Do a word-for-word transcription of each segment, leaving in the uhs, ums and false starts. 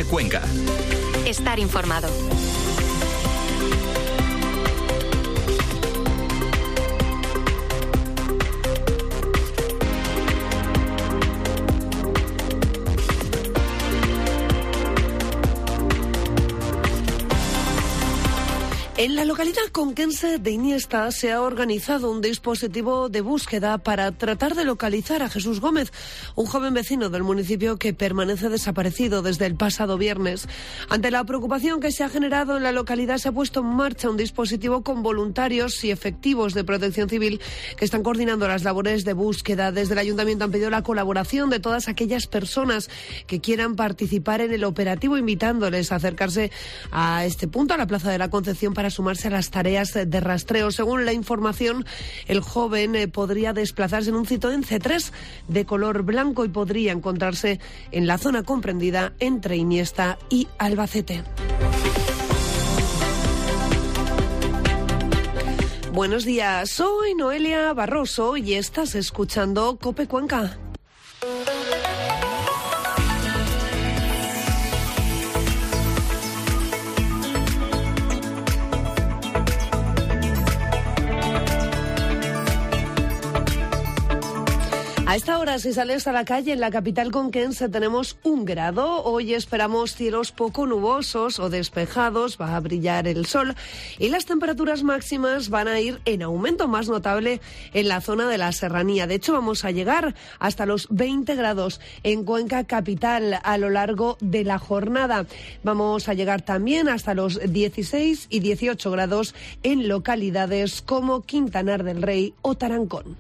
COPE Cuenca. Estar informado. En la localidad conquense de Iniesta se ha organizado un dispositivo de búsqueda para tratar de localizar a Jesús Gómez, un joven vecino del municipio que permanece desaparecido desde el pasado viernes. Ante la preocupación que se ha generado en la localidad, se ha puesto en marcha un dispositivo con voluntarios y efectivos de Protección Civil que están coordinando las labores de búsqueda. Desde el Ayuntamiento han pedido la colaboración de todas aquellas personas que quieran participar en el operativo, invitándoles a acercarse a este punto, a la Plaza de la Concepción, para sumarse a las tareas de rastreo. Según la información, el joven eh, podría desplazarse en un Citroën C tres de color blanco y podría encontrarse en la zona comprendida entre Iniesta y Albacete. Buenos días, soy Noelia Barroso y estás escuchando COPE Cuenca. A esta hora, si sales a la calle en la capital conquense, tenemos un grado. Hoy esperamos cielos poco nubosos o despejados, va a brillar el sol y las temperaturas máximas van a ir en aumento más notable en la zona de la serranía. De hecho, vamos a llegar hasta los veinte grados en Cuenca capital a lo largo de la jornada. Vamos a llegar también hasta los dieciséis y dieciocho grados en localidades como Quintanar del Rey o Tarancón.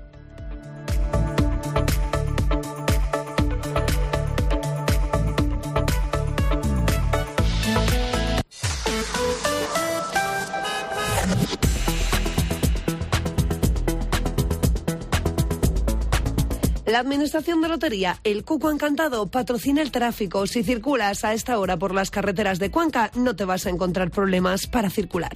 La Administración de Lotería, el Cuco Encantado, patrocina el tráfico. Si circulas a esta hora por las carreteras de Cuenca, no te vas a encontrar problemas para circular.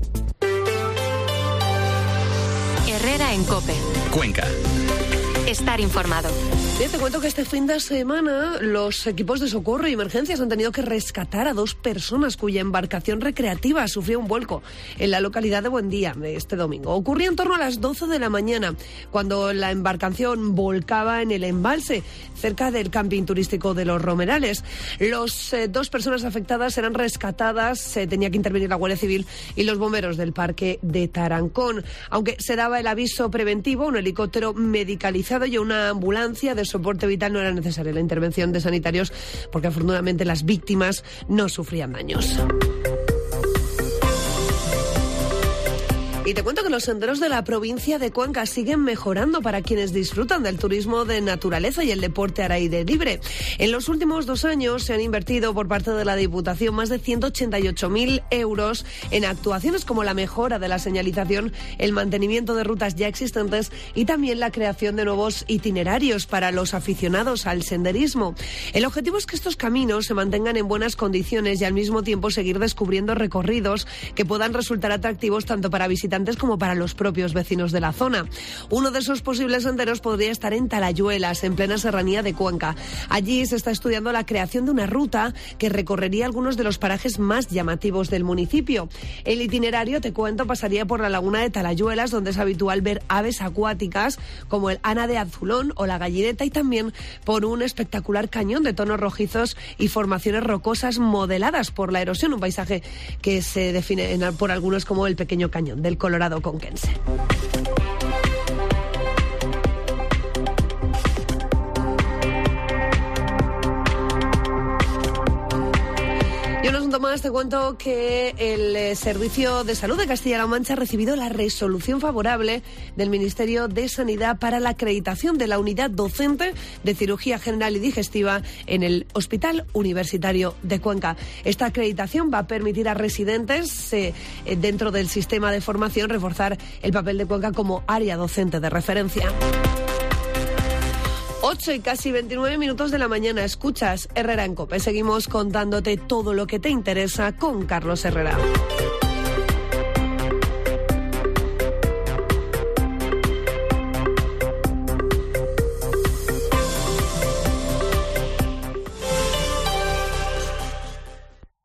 Herrera en COPE. Cuenca. Estar informado. Bien, te cuento que este fin de semana los equipos de socorro y emergencias han tenido que rescatar a dos personas cuya embarcación recreativa sufrió un vuelco en la localidad de Buendía este domingo. Ocurrió en torno a las doce de la mañana, cuando la embarcación volcaba en el embalse cerca del camping turístico de Los Romerales. Los eh, dos personas afectadas eran rescatadas, se eh, tenía que intervenir la Guardia Civil y los bomberos del parque de Tarancón. Aunque se daba el aviso preventivo, un helicóptero medicalizado y una ambulancia de soporte vital, no era necesaria la intervención de sanitarios porque afortunadamente las víctimas no sufrían daños. Y te cuento que los senderos de la provincia de Cuenca siguen mejorando para quienes disfrutan del turismo de naturaleza y el deporte al aire libre. En los últimos dos años se han invertido por parte de la Diputación más de ciento ochenta y ocho mil euros en actuaciones como la mejora de la señalización, el mantenimiento de rutas ya existentes y también la creación de nuevos itinerarios para los aficionados al senderismo. El objetivo es que estos caminos se mantengan en buenas condiciones y al mismo tiempo seguir descubriendo recorridos que puedan resultar atractivos tanto para visitantes como para los propios vecinos de la zona. Uno de esos posibles senderos podría estar en Talayuelas, en plena serranía de Cuenca. Allí se está estudiando la creación de una ruta que recorrería algunos de los parajes más llamativos del municipio. El itinerario, te cuento, pasaría por la laguna de Talayuelas, donde es habitual ver aves acuáticas como el ana de azulón o la gallineta, y también por un espectacular cañón de tonos rojizos y formaciones rocosas modeladas por la erosión, un paisaje que se define por algunos como el pequeño cañón del Colorado conquense. Y un asunto más, te cuento que el eh, Servicio de Salud de Castilla-La Mancha ha recibido la resolución favorable del Ministerio de Sanidad para la acreditación de la unidad docente de cirugía general y digestiva en el Hospital Universitario de Cuenca. Esta acreditación va a permitir a residentes eh, dentro del sistema de formación reforzar el papel de Cuenca como área docente de referencia. ocho y casi veintinueve minutos de la mañana. Escuchas Herrera en COPE. Seguimos contándote todo lo que te interesa con Carlos Herrera.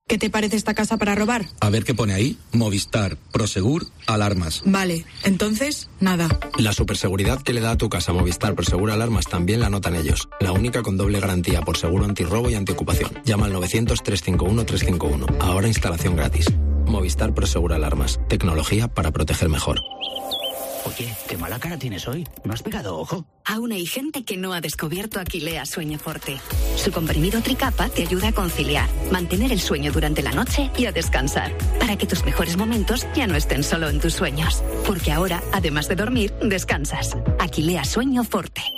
¿Qué te parece esta casa para robar? A ver qué pone ahí. Movistar, Prosegur, alarmas. Vale, entonces, nada. La superseguridad que le da a tu casa Movistar Prosegur Alarmas también la notan ellos. La única con doble garantía por seguro antirrobo y antiocupación. Llama al novecientos, trescientos cincuenta y uno, trescientos cincuenta y uno. Ahora instalación gratis. Movistar Prosegur Alarmas. Tecnología para proteger mejor. Oye, qué mala cara tienes hoy. ¿No has pegado ojo? Aún hay gente que no ha descubierto Aquilea Sueño Forte. Su comprimido Tricapa te ayuda a conciliar, mantener el sueño durante la noche y a descansar, para que tus mejores momentos ya no estén solo en tus sueños. Porque ahora, además de dormir, descansas. Aquilea Sueño Forte.